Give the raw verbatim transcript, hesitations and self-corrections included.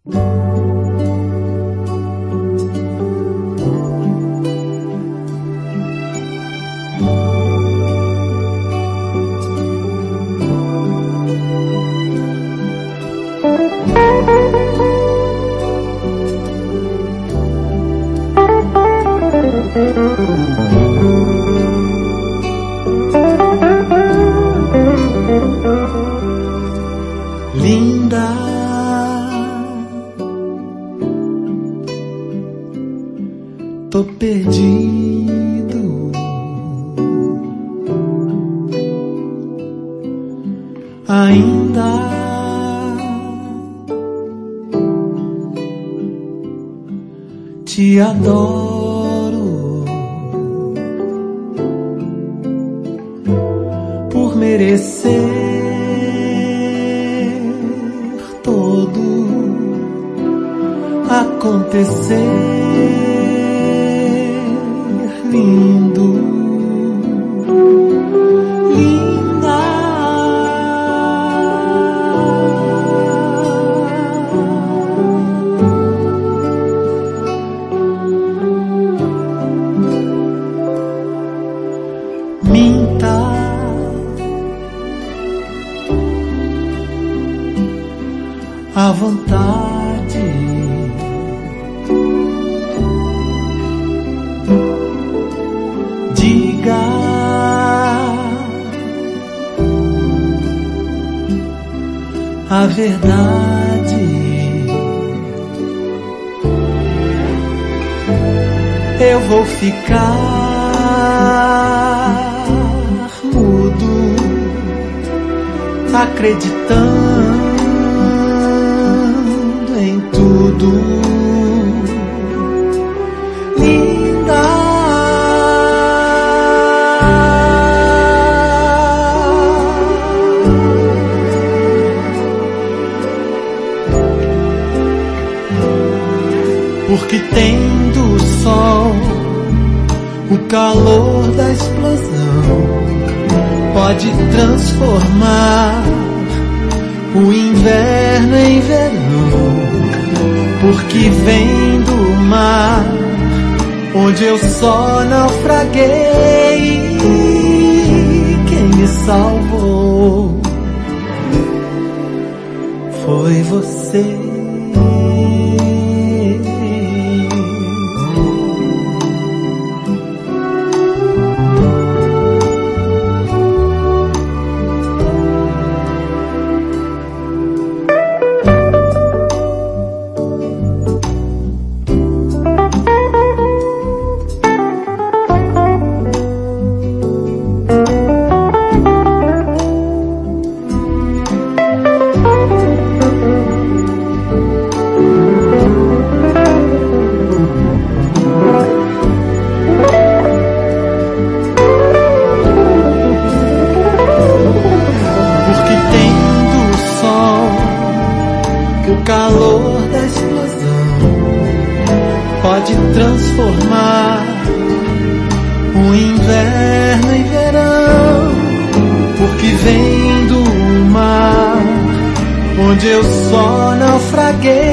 Linda, tô perdido, ainda te adoro por merecer acontecer lindo, linda, minta, à vontade. Diga a verdade. Eu vou ficar mudo, acreditando em tudo. Porque tem do sol o calor da explosão, pode transformar o inverno em verão. Porque vem do mar onde eu só naufraguei, quem me salvou foi você. O calor da explosão pode transformar o inverno em verão. Porque vem do mar onde eu só naufraguei,